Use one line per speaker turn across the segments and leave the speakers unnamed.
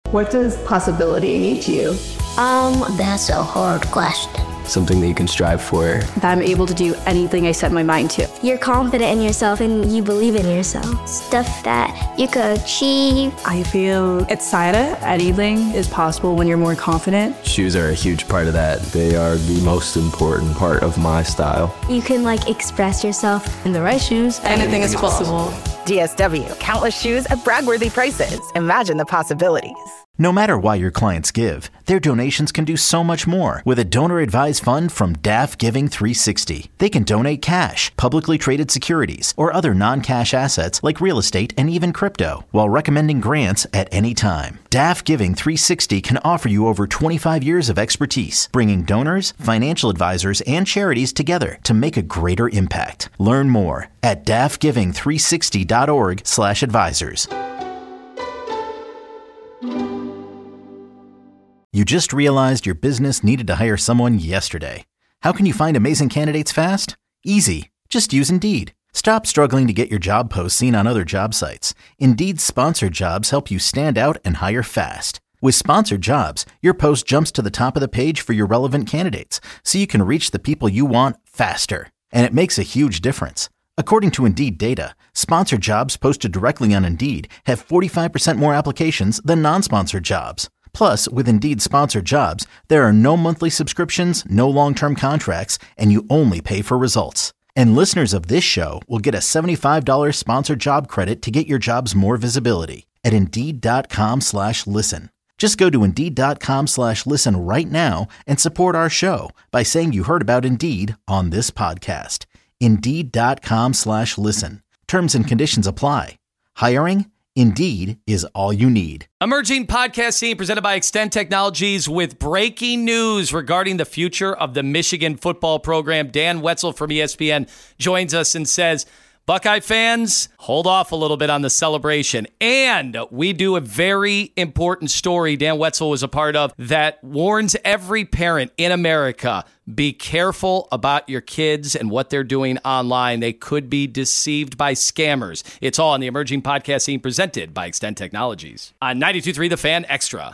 What does possibility mean to you?
That's a hard question.
Something that you can strive for.
That I'm able to do anything I set my mind to.
You're confident in yourself and you believe in yourself. Stuff that you could achieve.
I feel excited. Anything is possible when you're more confident.
Shoes are a huge part of that.
They are the most important part of my style.
You can express yourself.
In the right shoes, anything is possible.
DSW, countless shoes at brag-worthy prices. Imagine the possibilities.
No matter why your clients give, their donations can do so much more with a donor-advised fund from DAF Giving 360. They can donate cash, publicly traded securities, or other non-cash assets like real estate and even crypto, while recommending grants at any time. DAF Giving 360 can offer you over 25 years of expertise, bringing donors, financial advisors, and charities together to make a greater impact. Learn more at dafgiving360.org/advisors. You just realized your business needed to hire someone yesterday. How can you find amazing candidates fast? Easy. Just use Indeed. Stop struggling to get your job posts seen on other job sites. Indeed's sponsored jobs help you stand out and hire fast. With sponsored jobs, your post jumps to the top of the page for your relevant candidates, so you can reach the people you want faster. And it makes a huge difference. According to Indeed data, sponsored jobs posted directly on Indeed have 45% more applications than non-sponsored jobs. Plus, with Indeed sponsored jobs, there are no monthly subscriptions, no long-term contracts, and you only pay for results. And listeners of this show will get a $75 sponsored job credit to get your jobs more visibility at Indeed.com/listen. Just go to Indeed.com/listen right now and support our show by saying you heard about Indeed on this podcast. Indeed.com/listen. Terms and conditions apply. Hiring? Indeed is all you need.
Emerging podcast scene presented by Extend Technologies with breaking news regarding the future of the Michigan football program. Dan Wetzel from ESPN joins us and says, Buckeye fans, hold off a little bit on the celebration. And we do a very important story Dan Wetzel was a part of that warns every parent in America, be careful about your kids and what they're doing online. They could be deceived by scammers. It's all on the Emerging Podcast Scene presented by Extend Technologies. On 92.3 The Fan Extra.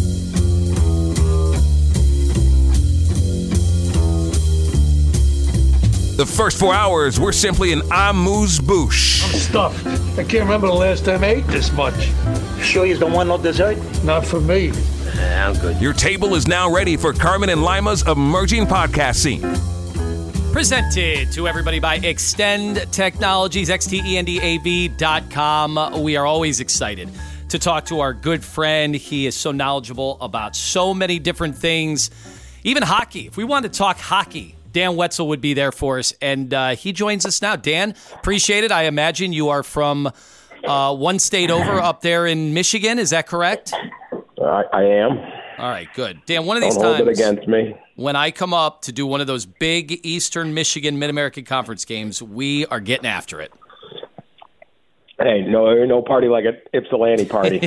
The first 4 hours were simply an amuse-bouche.
I'm stuffed. I can't remember the last time I ate this much.
Sure you don't want no dessert?
Not for me.
I'm good.
Your table is now ready for Carmen and Lima's Emerging Podcast Scene.
Presented to everybody by Extend Technologies, XTENDAV.com. We are always excited to talk to our good friend. He is so knowledgeable about so many different things, even hockey. If we want to talk hockey, Dan Wetzel would be there for us, and he joins us now. Dan, appreciate it. I imagine you are from one state over up there in Michigan. Is that correct?
I am.
All right, good. Dan, one of these
Don't
times
hold it against me.
when I come up to do one of those big Eastern Michigan Mid-American Conference games, we are getting after it.
Hey, no party like an Ypsilanti party.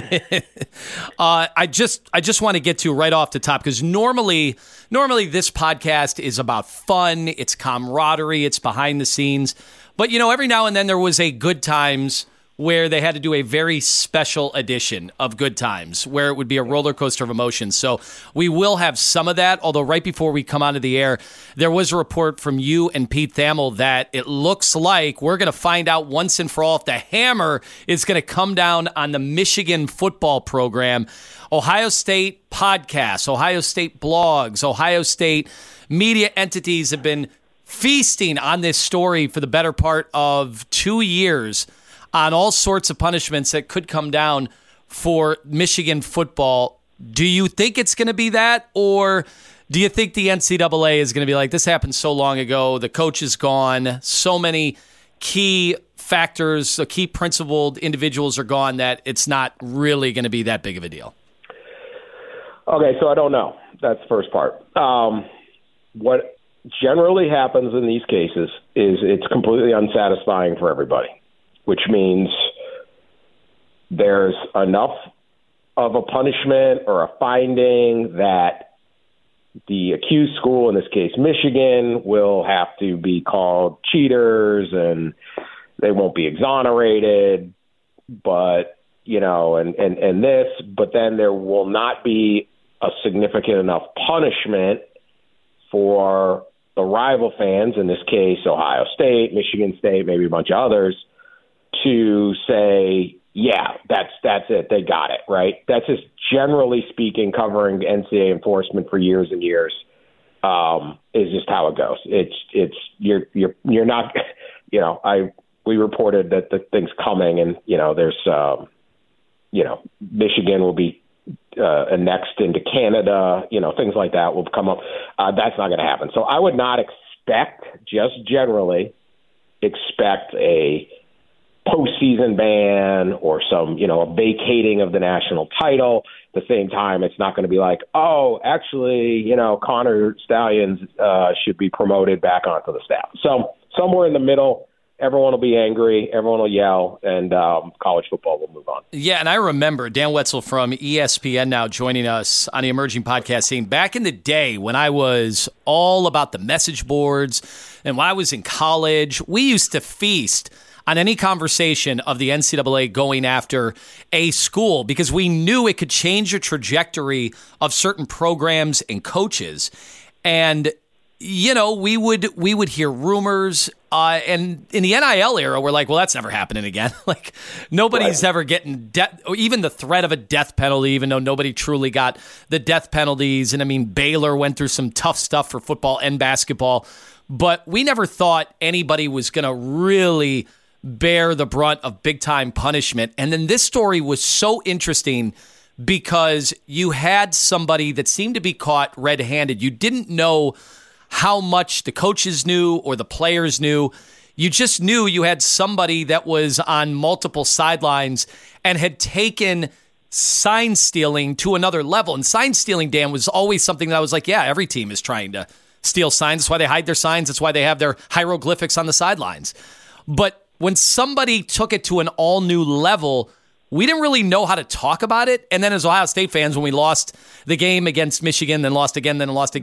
I just want to get to right off the top, because normally this podcast is about fun, it's camaraderie, it's behind the scenes. But, every now and then there was a Good Times where they had to do a very special edition of Good Times, where it would be a roller coaster of emotions. So we will have some of that, although right before we come onto the air, there was a report from you and Pete Thamel that it looks like we're going to find out once and for all if the hammer is going to come down on the Michigan football program. Ohio State podcasts, Ohio State blogs, Ohio State media entities have been feasting on this story for the better part of 2 years, on all sorts of punishments that could come down for Michigan football. Do you think it's going to be that, or do you think the NCAA is going to be like, this happened so long ago, the coach is gone, so many key factors, key principled individuals are gone, that it's not really going to be that big of a deal?
Okay, so I don't know. That's the first part. What generally happens in these cases is it's completely unsatisfying for everybody, which means there's enough of a punishment or a finding that the accused school, in this case Michigan, will have to be called cheaters and they won't be exonerated. But and this, but then there will not be a significant enough punishment for the rival fans, in this case, Ohio State, Michigan State, maybe a bunch of others, to say, yeah, that's it. They got it, right? That's just generally speaking, covering NCAA enforcement for years and years, is just how it goes. You're not, we reported that the thing's coming, and, there's, Michigan will be annexed into Canada, things like that will come up. That's not going to happen. So I would not just generally expect a postseason ban or some, a vacating of the national title. At the same time, it's not going to be like, oh, actually, Connor Stallions should be promoted back onto the staff. So somewhere in the middle, everyone will be angry, everyone will yell, and college football will move on.
Yeah, and I remember Dan Wetzel from ESPN now joining us on the Emerging Podcast scene. Back in the day when I was all about the message boards and when I was in college, we used to feast on any conversation of the NCAA going after a school because we knew it could change the trajectory of certain programs and coaches. And we would hear rumors, and in the NIL era, we're like, well, that's never happening again. Like, nobody's ever getting or even the threat of a death penalty, even though nobody truly got the death penalties. And I mean, Baylor went through some tough stuff for football and basketball, but we never thought anybody was going to really bear the brunt of big-time punishment. And then this story was so interesting because you had somebody that seemed to be caught red-handed. You didn't know how much the coaches knew or the players knew. You just knew you had somebody that was on multiple sidelines and had taken sign stealing to another level. And sign stealing, Dan, was always something that I was like, yeah, every team is trying to steal signs. That's why they hide their signs. That's why they have their hieroglyphics on the sidelines. But when somebody took it to an all-new level, we didn't really know how to talk about it. And then as Ohio State fans, when we lost the game against Michigan, then lost again,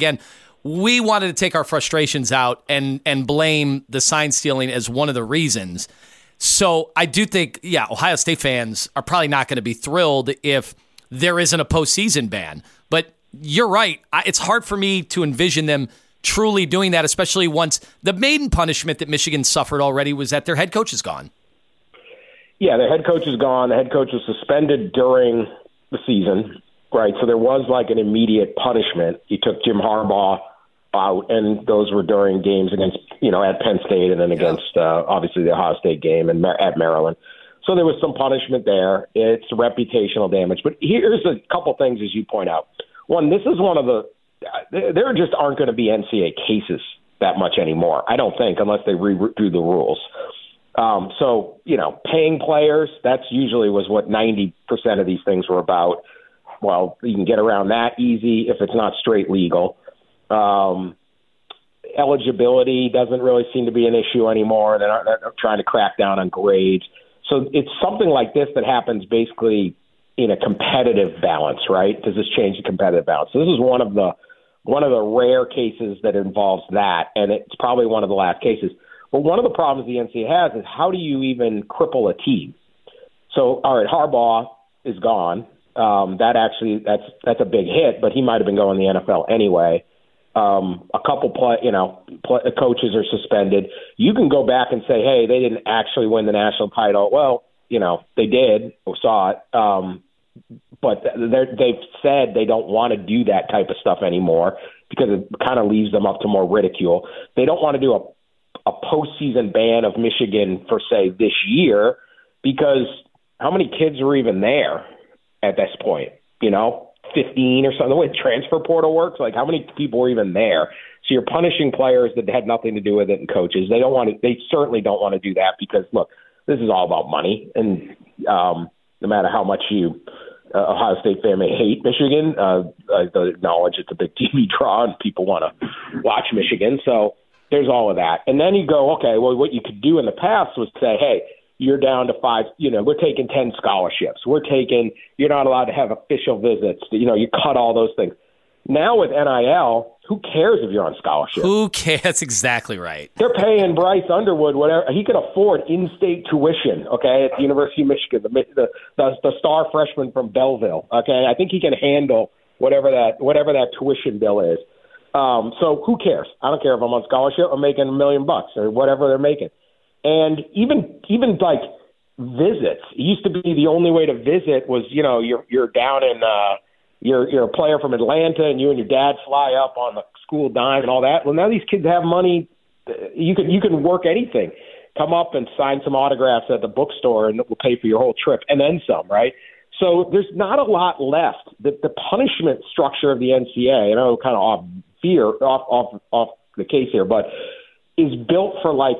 we wanted to take our frustrations out and blame the sign stealing as one of the reasons. So I do think, Ohio State fans are probably not going to be thrilled if there isn't a postseason ban. But you're right. It's hard for me to envision them truly doing that, especially once the maiden punishment that Michigan suffered already was that their head coach is gone.
Yeah, their head coach is gone. The head coach was suspended during the season, right? So there was like an immediate punishment. He took Jim Harbaugh out, and those were during games against, at Penn State and then against, obviously, the Ohio State game and at Maryland. So there was some punishment there. It's reputational damage. But here's a couple things, as you point out. One, this is one of the there just aren't going to be NCAA cases that much anymore, I don't think, unless they redo the rules. So, paying players, that's usually was what 90% of these things were about. Well, you can get around that easy if it's not straight legal. Eligibility doesn't really seem to be an issue anymore. They're trying to crack down on grades. So it's something like this that happens basically in a competitive balance, right? Does this change the competitive balance? So this is one of the rare cases that involves that, and it's probably one of the last cases. But one of the problems the NCAA has is how do you even cripple a team? So, all right, Harbaugh is gone. That's a big hit, but he might have been going to the NFL anyway. A couple coaches are suspended. You can go back and say, hey, they didn't actually win the national title. Well, they did. We saw it. But they've said they don't want to do that type of stuff anymore because it kind of leaves them up to more ridicule. They don't want to do a postseason ban of Michigan for, say, this year because how many kids are even there at this point? 15 or something. The way the transfer portal works, like how many people were even there? So you're punishing players that had nothing to do with it and coaches. They certainly don't want to do that because, look, this is all about money. And no matter how much Ohio State fan may hate Michigan, I acknowledge it's a big TV draw and people want to watch Michigan. So there's all of that. And then you go, okay, well, what you could do in the past was say, hey, you're down to 5, we're taking 10 scholarships. You're not allowed to have official visits. You cut all those things. Now with NIL, Who cares if you're on scholarship?
Who cares? That's exactly right.
They're paying Bryce Underwood whatever. He could afford in-state tuition, okay, at the University of Michigan, the star freshman from Belleville, okay? I think he can handle whatever that tuition bill is. So who cares? I don't care if I'm on scholarship. I'm making $1 million or whatever they're making. And even like visits, it used to be the only way to visit was, you know, you're down in you're a player from Atlanta and you and your dad fly up on the school dime and all that. Well, now these kids have money. You can work anything. Come up and sign some autographs at the bookstore and we'll pay for your whole trip and then some, right? So there's not a lot left. The punishment structure of the NCAA, I know kind of off the case here, but is built for like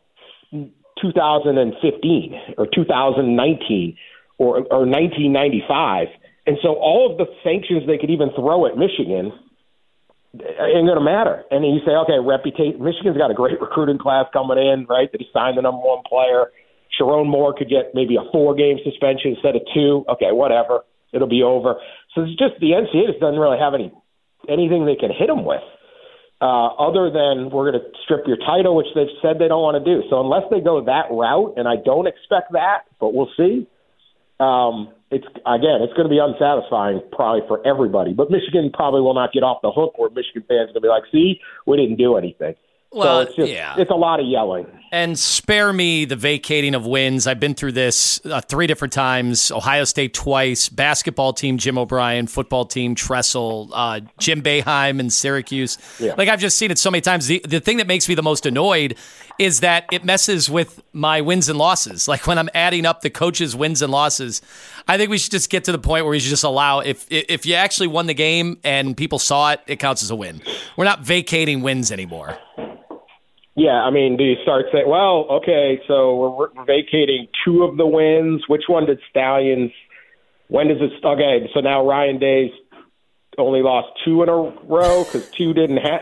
2015 or 2019 or 1995. And so all of the sanctions they could even throw at Michigan ain't going to matter. And then you say, okay, Michigan's got a great recruiting class coming in, right? They signed the number one player. Sharon Moore could get maybe a 4-game suspension instead of 2. Okay, whatever. It'll be over. So it's just the NCAA just doesn't really have anything they can hit them with other than we're going to strip your title, which they've said they don't want to do. So unless they go that route, and I don't expect that, but we'll see, it's going to be unsatisfying probably for everybody. But Michigan probably will not get off the hook where Michigan fans are going to be like, see, we didn't do anything.
Well,
so it's a lot of yelling.
And spare me the vacating of wins. I've been through this 3 different times. Ohio State twice, basketball team Jim O'Brien, football team Tressel, Jim Boeheim in Syracuse. Yeah. Like I've just seen it so many times. The thing that makes me the most annoyed is that it messes with my wins and losses. Like when I'm adding up the coaches' wins and losses, I think we should just get to the point where we should just allow, if you actually won the game and people saw it, it counts as a win. We're not vacating wins anymore.
Yeah, I mean, do you start saying, well, okay, so we're vacating 2 of the wins. Which one did Stallions? When does it? Okay, so now Ryan Day's only lost 2 in a row because 2 didn't have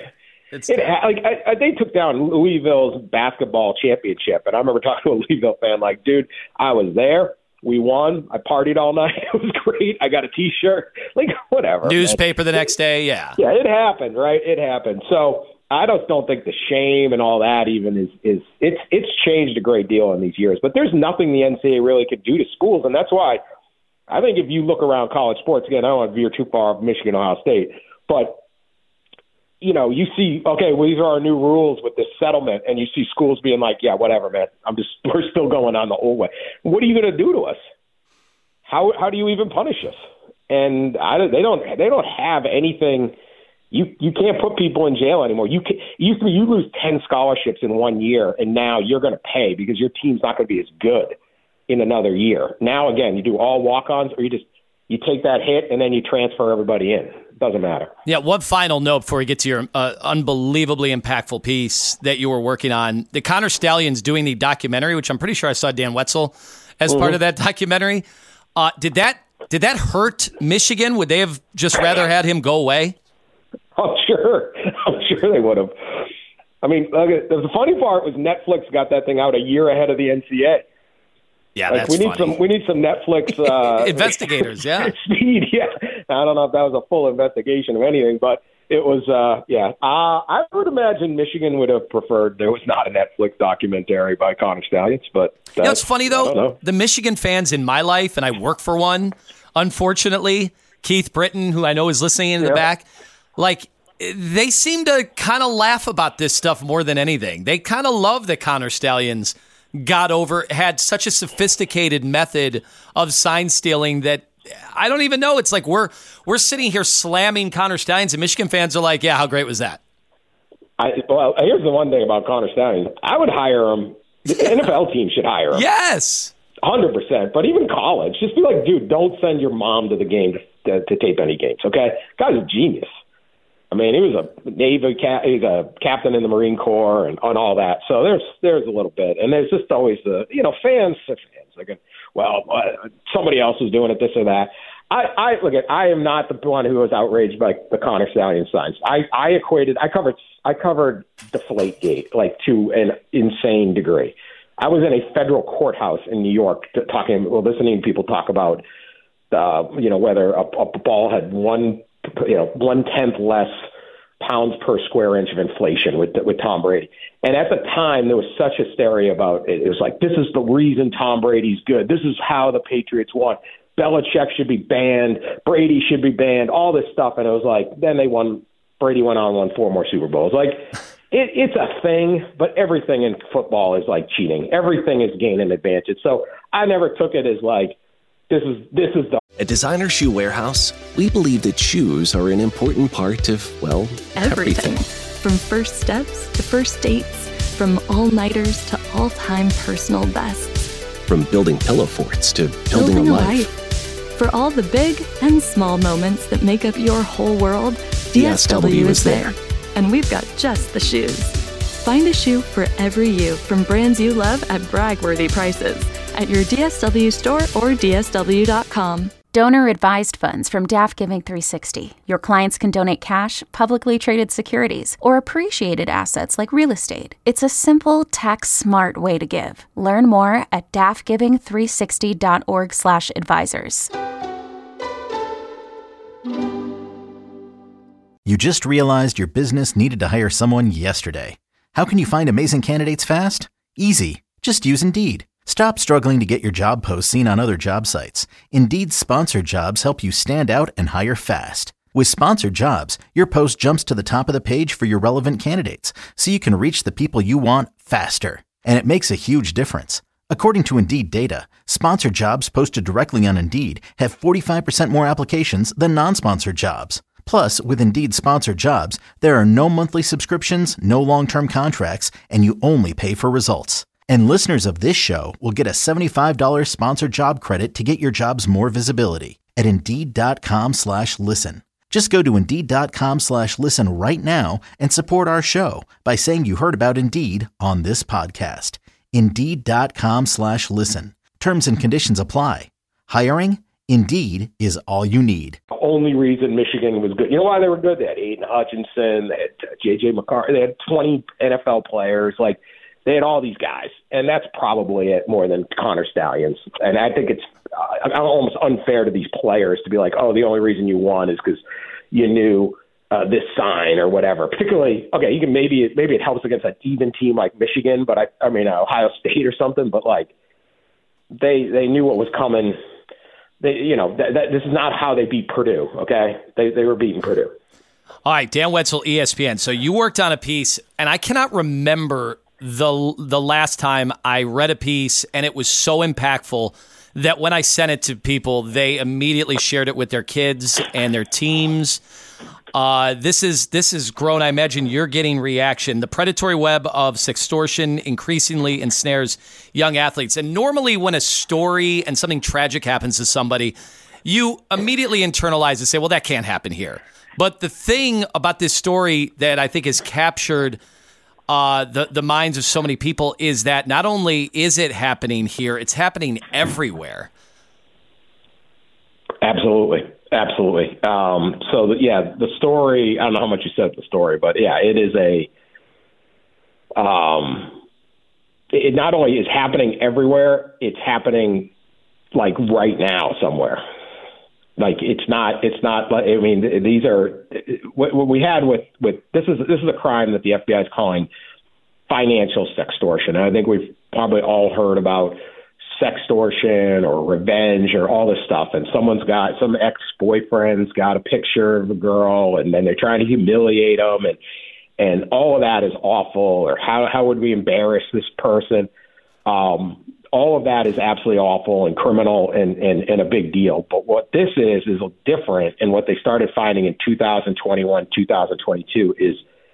they took down Louisville's basketball championship, and I remember talking to a Louisville fan like, dude, I was there. We won. I partied all night. It was great. I got a T-shirt. Like, whatever.
Newspaper the next day, yeah.
Yeah, it happened, right? It happened. So I just don't think the shame and all that even it's changed a great deal in these years. But there's nothing the NCAA really could do to schools, and that's why I think if you look around college sports, again, I don't want to veer too far off Michigan, Ohio State, but you know, you see, okay, well, these are our new rules with this settlement, and you see schools being like, yeah, whatever, man, we're still going on the old way. What are you going to do to us? How do you even punish us? And they don't have anything. You can't put people in jail anymore. You lose 10 scholarships in 1 year, and now you're going to pay because your team's not going to be as good in another year. Now, again, you do all walk-ons, or you take that hit and then you transfer everybody in. Doesn't matter.
Yeah, one final note before we get to your unbelievably impactful piece that you were working on. The Connor Stalions doing the documentary, which I'm pretty sure I saw Dan Wetzel as part of that documentary. Did that hurt Michigan? Would they have just rather had him go away?
I'm sure they would have. I mean, the funny part was Netflix got that thing out a year ahead of the NCAA.
Yeah, that's funny.
We need some Netflix
investigators. Yeah,
speed. Yeah, I don't know if that was a full investigation of anything, but it was. I would imagine Michigan would have preferred there was not a Netflix documentary by Connor Stalions. But
you know, it's funny though. The Michigan fans in my life, and I work for one. Unfortunately, Keith Britton, who I know is listening in the back, like they seem to kind of laugh about this stuff more than anything. They kind of love that Connor Stalions had such a sophisticated method of sign stealing that I don't even know. It's like we're sitting here slamming Connor Stalions, and Michigan fans are like, yeah, how great was that?
Well, here's the one thing about Connor Stalions. I would hire him. The NFL team should hire him.
Yes.
100%. But even college, just be like, dude, don't send your mom to the game to tape any games, okay? Guy's a genius. I mean, he was he's a captain in the Marine Corps and all that. So there's a little bit, and there's just always fans. Like, well, somebody else was doing it, this or that. I am not the one who was outraged by the Connor Stalions signs. I covered Deflategate like to an insane degree. I was in a federal courthouse in New York listening to people talk about whether a ball had 1/10 less pounds per square inch of inflation with Tom Brady. And at the time, there was such hysteria about it. It was like, this is the reason Tom Brady's good. This is how the Patriots won. Belichick should be banned. Brady should be banned. All this stuff. And it was like, then they won. Brady went on and won 4 more Super Bowls. Like, it's a thing, but everything in football is like cheating. Everything is gaining advantage. So I never took it as like, this is the...
At Designer Shoe Warehouse, we believe that shoes are an important part of, well, everything.
From first steps to first dates, from all-nighters to all-time personal bests.
From building pillow forts to building a life.
For all the big and small moments that make up your whole world, DSW is there. And we've got just the shoes. Find a shoe for every you from brands you love at brag-worthy prices at your DSW store or DSW.com.
Donor-advised funds from Daft Giving 360. Your clients can donate cash, publicly traded securities, or appreciated assets like real estate. It's a simple, tax-smart way to give. Learn more at daftgiving360.org/advisors.
You just realized your business needed to hire someone yesterday. How can you find amazing candidates fast? Easy. Just use Indeed. Stop struggling to get your job posts seen on other job sites. Indeed's sponsored jobs help you stand out and hire fast. With sponsored jobs, your post jumps to the top of the page for your relevant candidates, so you can reach the people you want faster. And it makes a huge difference. According to Indeed data, sponsored jobs posted directly on Indeed have 45% more applications than non-sponsored jobs. Plus, with Indeed sponsored jobs, there are no monthly subscriptions, no long-term contracts, and you only pay for results. And listeners of this show will get a $75 sponsored job credit to get your jobs more visibility at Indeed.com/listen. Just go to Indeed.com/listen right now and support our show by saying you heard about Indeed on this podcast. Indeed.com/listen. Terms and conditions apply. Hiring? Indeed is all you need.
The only reason Michigan was good, you know why they were good? They had Aiden Hutchinson, they had J.J. McCarthy, they had 20 NFL players. Like, they had all these guys, and that's probably it more than Connor Stallions. And I think it's almost unfair to these players to be like, oh, the only reason you won is because you knew this sign or whatever. Particularly, okay, you can maybe it helps against an even team like Michigan, but I mean Ohio State or something. But like they knew what was coming. This is not how they beat Purdue. Okay, they were beating Purdue.
All right, Dan Wetzel, ESPN. So you worked on a piece, and I cannot remember the last time I read a piece and it was so impactful that when I sent it to people, they immediately shared it with their kids and their teams. This is grown. I imagine you're getting reaction. The predatory web of sextortion increasingly ensnares young athletes. And normally when a story and something tragic happens to somebody, you immediately internalize and say, well, that can't happen here. But the thing about this story that I think has captured the minds of so many people is that not only is it happening here, it's happening everywhere.
Absolutely. The story, I don't know how much you said the story, but yeah, it is it not only is happening everywhere, it's happening like right now somewhere. Like it's not like, I mean, these are what we had with this is a crime that the FBI is calling financial sextortion. And I think we've probably all heard about sextortion or revenge or all this stuff. And some ex-boyfriend's got a picture of a girl and then they're trying to humiliate them. And all of that is awful. Or how would we embarrass this person? All of that is absolutely awful and criminal and a big deal. But what this is different. And what they started finding in 2021, 2022 is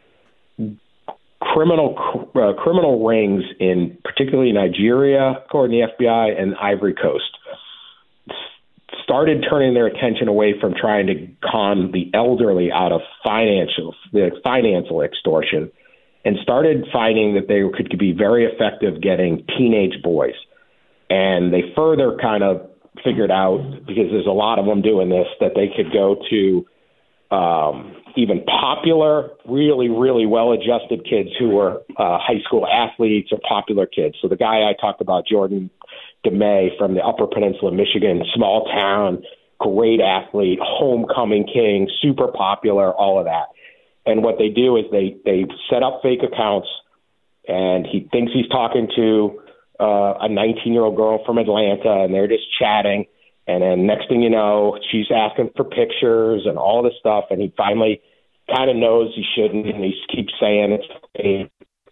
criminal rings in particularly Nigeria, according to the FBI, and Ivory Coast started turning their attention away from trying to con the elderly out of financial extortion and started finding that they could be very effective getting teenage boys. And they further kind of figured out, because there's a lot of them doing this, that they could go to even popular, really, really well-adjusted kids who were high school athletes or popular kids. So the guy I talked about, Jordan DeMay from the Upper Peninsula of Michigan, small town, great athlete, homecoming king, super popular, all of that. And what they do is they set up fake accounts, and he thinks he's talking to a 19-year-old girl from Atlanta, and they're just chatting. And then next thing you know, she's asking for pictures and all this stuff, and he finally kind of knows he shouldn't, and he keeps saying it's fake.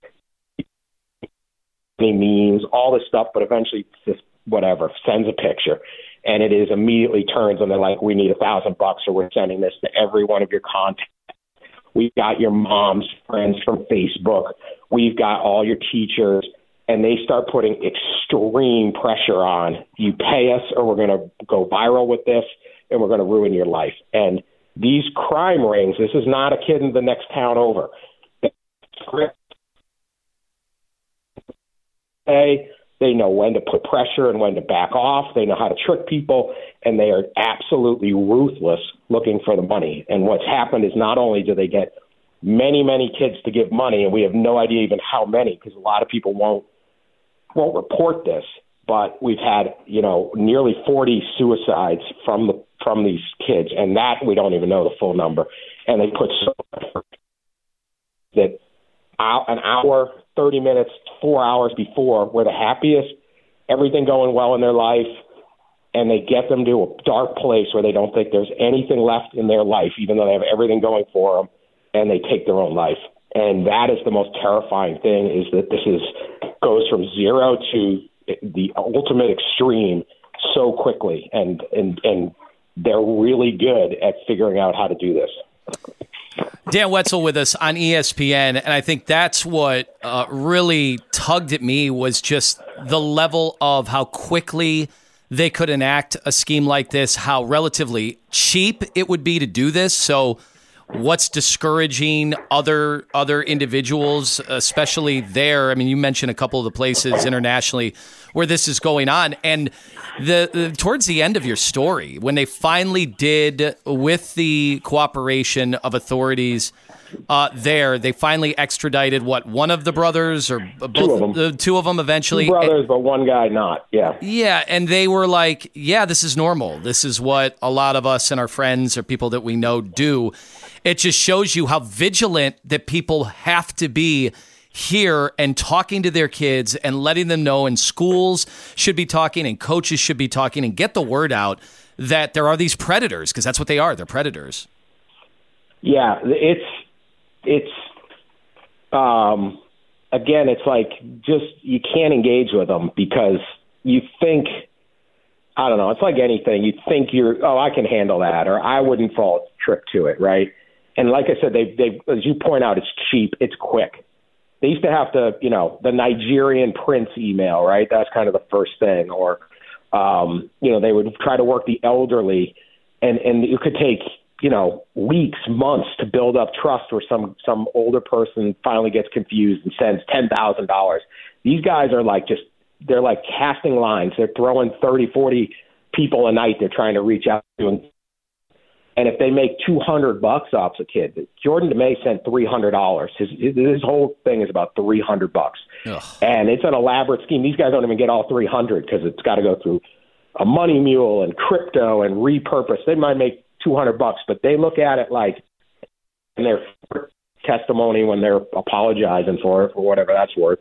He means all this stuff, but eventually just whatever, sends a picture. And it is immediately turns and they're like, we need $1,000 or we're sending this to every one of your contacts. We've got your mom's friends from Facebook. We've got all your teachers. And they start putting extreme pressure on. You pay us or we're going to go viral with this and we're going to ruin your life. And these crime rings, this is not a kid in the next town over. They know when to put pressure and when to back off. They know how to trick people, and they are absolutely ruthless looking for the money. And what's happened is not only do they get many, many kids to give money, and we have no idea even how many, because a lot of people won't report this, but we've had, nearly 40 suicides from these kids, and that we don't even know the full number. And they put so much effort that an hour, 30 minutes, 4 hours before were the happiest, everything going well in their life, and they get them to a dark place where they don't think there's anything left in their life, even though they have everything going for them, and they take their own life. And that is the most terrifying thing, is that this goes from zero to the ultimate extreme so quickly, and they're really good at figuring out how to do this.
Dan Wetzel with us on ESPN, and I think that's what really tugged at me was just the level of how quickly they could enact a scheme like this, how relatively cheap it would be to do this. So what's discouraging other individuals, especially there? I mean, you mentioned a couple of the places internationally where this is going on, and the towards the end of your story, when they finally did, with the cooperation of authorities there, they finally extradited one of the brothers, or both, two of them eventually.
Two brothers, but one guy not.
Yeah, and they were like, yeah, this is normal. This is what a lot of us and our friends or people that we know do. It just shows you how vigilant that people have to be here and talking to their kids and letting them know, and schools should be talking and coaches should be talking and get the word out that there are these predators, because that's what they are. They're predators.
Yeah, it's again, it's like, just, you can't engage with them because you think, I don't know, it's like anything. You think I can handle that, or I wouldn't fall trip to it, right? And like I said, they as you point out, it's cheap, it's quick. They used to have to, the Nigerian prince email, right? That's kind of the first thing. Or, they would try to work the elderly, and it could take, weeks, months to build up trust where some older person finally gets confused and sends $10,000. These guys are they're like casting lines. They're throwing 30, 40 people a night they're trying to reach out to. And if they make $200 off a kid, Jordan DeMay sent $300. His whole thing is about $300. Ugh. And it's an elaborate scheme. These guys don't even get all 300 because it's got to go through a money mule and crypto and repurpose. They might make $200, but they look at it like in their testimony when they're apologizing for it, for whatever that's worth.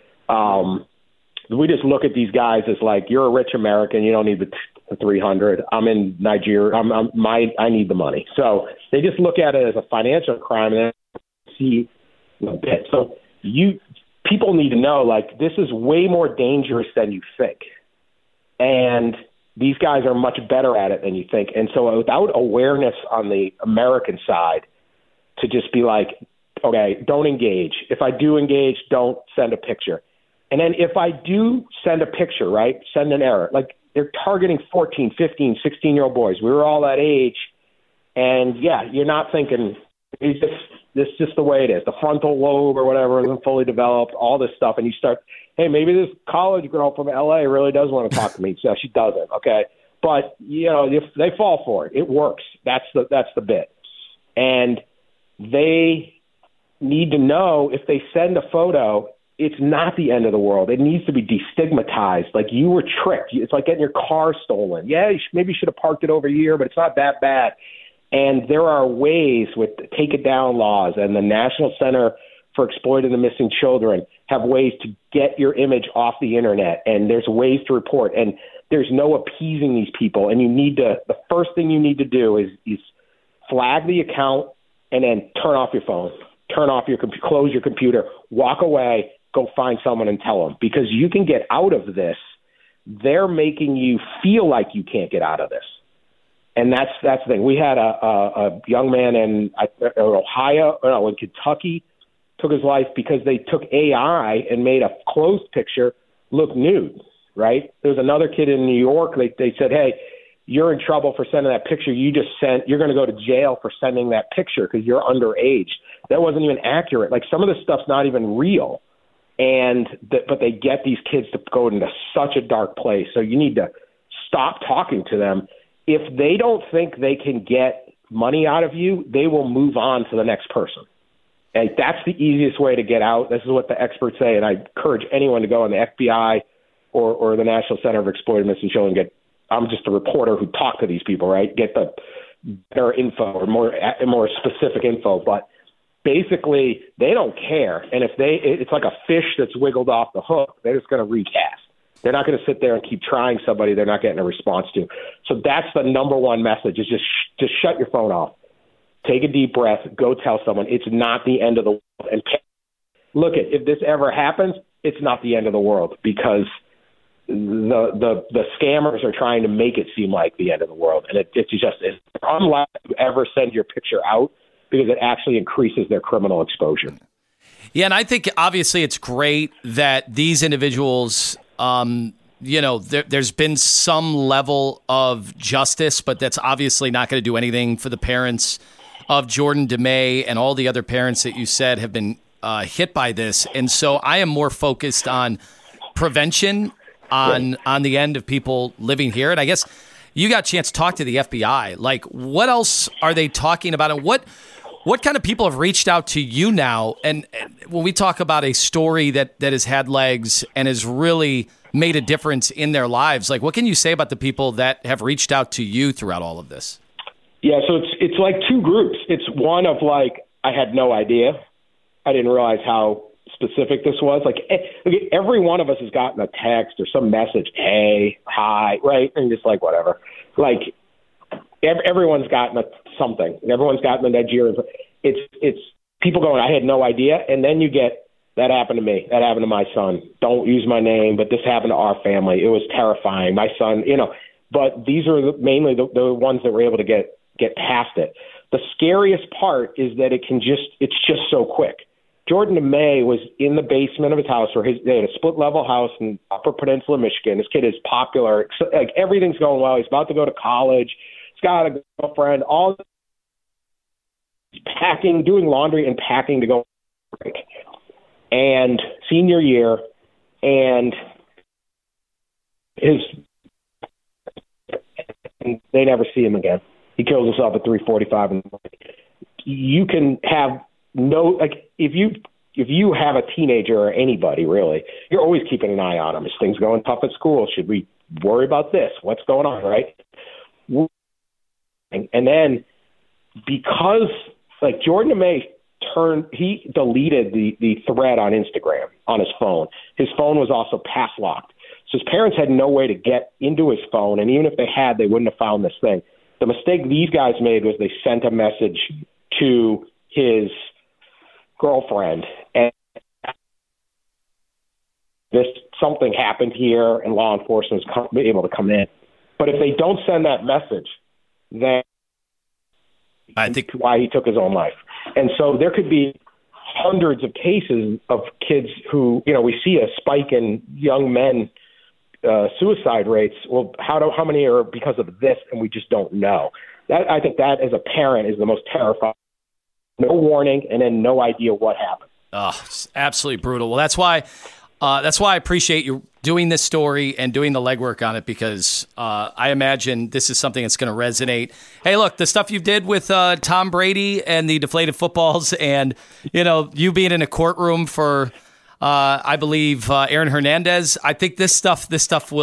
We just look at these guys as like, you're a rich American, you don't need the 300. I'm in Nigeria. I need the money. So they just look at it as a financial crime and then see a bit. So people need to know, like, this is way more dangerous than you think. And these guys are much better at it than you think. And so without awareness on the American side, to just be like, okay, don't engage. If I do engage, don't send a picture. And then if I do send a picture, right, send an error. Like, they're targeting 14, 15, 16-year-old boys. We were all that age. And, yeah, you're not thinking, this is just the way it is. The frontal lobe or whatever isn't fully developed, all this stuff. And you start, hey, maybe this college girl from L.A. really does want to talk to me. So she doesn't, okay? But, if they fall for it. It works. That's the bit. And they need to know, if they send a photo, it's not the end of the world. It needs to be destigmatized. Like, you were tricked. It's like getting your car stolen. Yeah, maybe you should have parked it over here, but it's not that bad. And there are ways with take it down laws, and the National Center for Exploiting and Missing Children have ways to get your image off the internet, and there's ways to report, and there's no appeasing these people. And the first thing you need to do is flag the account and then turn off your phone, close your computer, walk away, go find someone and tell them, because you can get out of this. They're making you feel like you can't get out of this. And that's the thing. We had a young man in Kentucky took his life because they took AI and made a clothes picture look nude, right? There was another kid in New York. They said, hey, you're in trouble for sending that picture. You're going to go to jail for sending that picture because you're underage. That wasn't even accurate. Like, some of this stuff's not even real. But they get these kids to go into such a dark place. So you need to stop talking to them. If they don't think they can get money out of you, they will move on to the next person. And that's the easiest way to get out. This is what the experts say, and I encourage anyone to go on the FBI or the National Center for Exploiting and Missing Children. I'm just a reporter who talked to these people, right? Get the better info or more specific info. But basically, they don't care. And it's like a fish that's wiggled off the hook. They're just going to recast. They're not going to sit there and keep trying somebody they're not getting a response to. So that's the number one message: is just shut your phone off. Take a deep breath. Go tell someone. It's not the end of the world. And look, if this ever happens, it's not the end of the world, because the scammers are trying to make it seem like the end of the world, and it's unlikely to ever send your picture out, because it actually increases their criminal exposure.
Yeah, and I think obviously it's great that these individuals, there's been some level of justice, but that's obviously not going to do anything for the parents of Jordan DeMay and all the other parents that you said have been hit by this. And so I am more focused on prevention on the end of people living here. And I guess you got a chance to talk to the FBI. Like, what else are they talking about? And what kind of people have reached out to you now? And when we talk about a story that has had legs and has really made a difference in their lives, like, what can you say about the people that have reached out to you throughout all of this?
Yeah, so it's like two groups. It's one of like, I had no idea. I didn't realize how specific this was. Like, every one of us has gotten a text or some message, hey, hi, right? And just like, whatever. Like, everyone's gotten something. Everyone's gotten the Nigerian. It's people going, I had no idea. And then you get, that happened to me. That happened to my son. Don't use my name, but this happened to our family. It was terrifying. My son, but these are mainly the ones that were able to get past it. The scariest part is that it's just so quick. Jordan DeMay was in the basement of his house, they had a split-level house in Upper Peninsula, Michigan. This kid is popular. Like, everything's going well. He's about to go to college. He's got a girlfriend. He's packing, doing laundry and packing to go break. And senior year, and they never see him again. He kills himself at 3:45 in the morning. You can have if you have a teenager or anybody, really, you're always keeping an eye on him. Is things going tough at school? Should we worry about this? What's going on, right? And then, because like Jordan DeMay he deleted the thread on Instagram on his phone. His phone was also pass locked. So his parents had no way to get into his phone, and even if they had, they wouldn't have found this thing. The mistake these guys made was they sent a message to his girlfriend, and something happened here, and law enforcement was able to come in. But if they don't send that message, then I think why he took his own life. And so there could be hundreds of cases of kids who, we see a spike in young men suicide rates. Well, how many are because of this, and we just don't know. I think that as a parent is the most terrifying. No warning, and then no idea what happened.
Oh, it's absolutely brutal. Well, that's why I appreciate you doing this story and doing the legwork on it, because I imagine this is something that's going to resonate. Hey, look, the stuff you did with Tom Brady and the deflated footballs, and you being in a courtroom for I believe Aaron Hernandez. I think this stuff will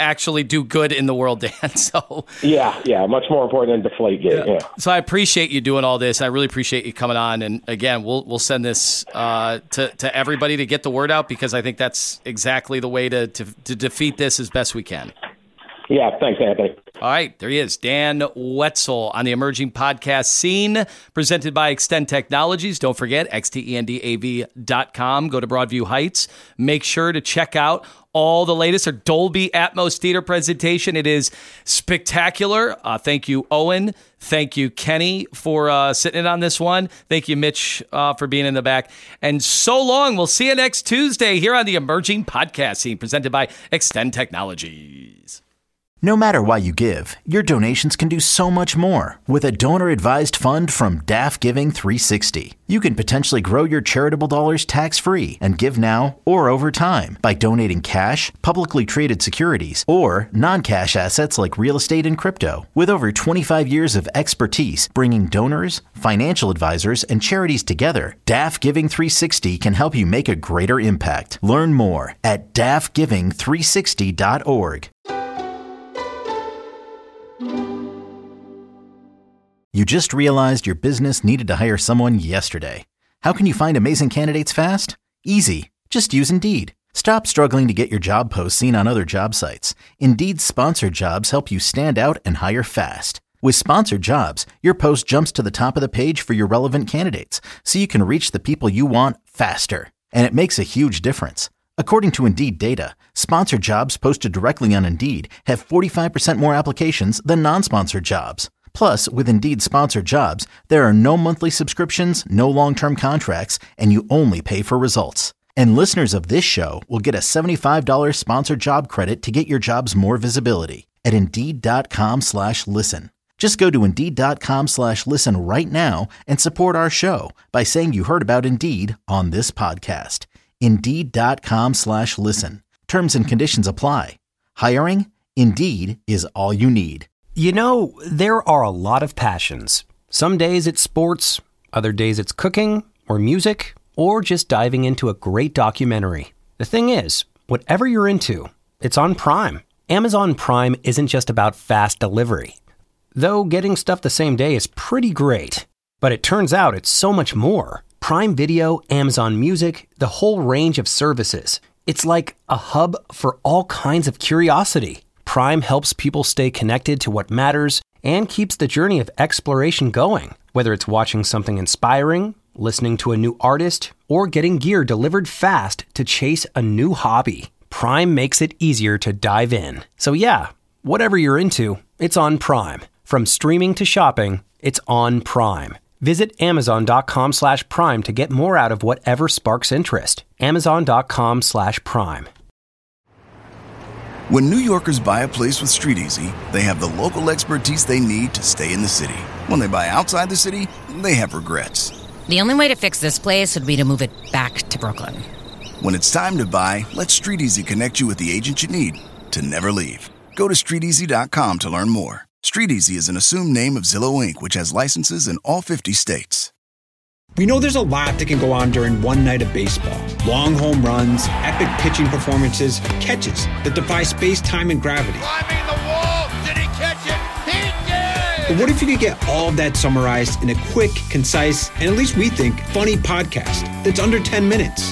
actually do good in the world, Dan. So
yeah, much more important than Deflategate. Yeah.
So I appreciate you doing all this. I really appreciate you coming on. And again, we'll send this to everybody to get the word out, because I think that's exactly the way to defeat this as best we can.
Yeah, thanks, Anthony.
All right, there he is, Dan Wetzel on the emerging podcast scene, presented by Extend Technologies. Don't forget, xtendav.com. Go to Broadview Heights. Make sure to check out all the latest. Our Dolby Atmos theater presentation. It is spectacular. Thank you, Owen. Thank you, Kenny, for sitting in on this one. Thank you, Mitch, for being in the back. And so long. We'll see you next Tuesday here on the emerging podcast scene, presented by Extend Technologies.
No matter why you give, your donations can do so much more. With a donor-advised fund from DAF Giving 360, you can potentially grow your charitable dollars tax-free and give now or over time by donating cash, publicly traded securities, or non-cash assets like real estate and crypto. With over 25 years of expertise bringing donors, financial advisors, and charities together, DAF Giving 360 can help you make a greater impact. Learn more at dafgiving360.org. You just realized your business needed to hire someone yesterday. How can you find amazing candidates fast? Easy. Just use Indeed. Stop struggling to get your job posts seen on other job sites. Indeed's sponsored jobs help you stand out and hire fast. With sponsored jobs, your post jumps to the top of the page for your relevant candidates, so you can reach the people you want faster. And it makes a huge difference. According to Indeed data, sponsored jobs posted directly on Indeed have 45% more applications than non-sponsored jobs. Plus, with Indeed sponsored jobs, there are no monthly subscriptions, no long-term contracts, and you only pay for results. And listeners of this show will get a $75 sponsored job credit to get your jobs more visibility at Indeed.com/listen. Just go to Indeed.com/listen right now and support our show by saying you heard about Indeed on this podcast. Indeed.com/listen. Terms and conditions apply. Hiring? Indeed is all you need.
You know, there are a lot of passions. Some days it's sports, other days it's cooking or music, or just diving into a great documentary. The thing is, whatever you're into, it's on Prime. Amazon Prime isn't just about fast delivery. Though getting stuff the same day is pretty great. But it turns out it's so much more. Prime Video, Amazon Music, the whole range of services. It's like a hub for all kinds of curiosity. Prime helps people stay connected to what matters and keeps the journey of exploration going. Whether it's watching something inspiring, listening to a new artist, or getting gear delivered fast to chase a new hobby, Prime makes it easier to dive in. So yeah, whatever you're into, it's on Prime. From streaming to shopping, it's on Prime. Visit Amazon.com/Prime to get more out of whatever sparks interest. Amazon.com/Prime.
When New Yorkers buy a place with StreetEasy, they have the local expertise they need to stay in the city. When they buy outside the city, they have regrets.
The only way to fix this place would be to move it back to Brooklyn.
When it's time to buy, let StreetEasy connect you with the agent you need to never leave. Go to StreetEasy.com to learn more. StreetEasy is an assumed name of Zillow Inc., which has licenses in all 50 states.
We know there's a lot that can go on during one night of baseball. Long home runs, epic pitching performances, catches that defy space, time, and gravity.
Climbing the wall! Did he catch it? He did!
But what if you could get all of that summarized in a quick, concise, and at least we think, funny podcast that's under 10 minutes?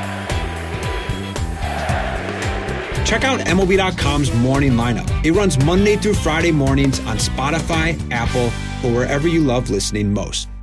Check out MLB.com's Morning Lineup. It runs Monday through Friday mornings on Spotify, Apple, or wherever you love listening most.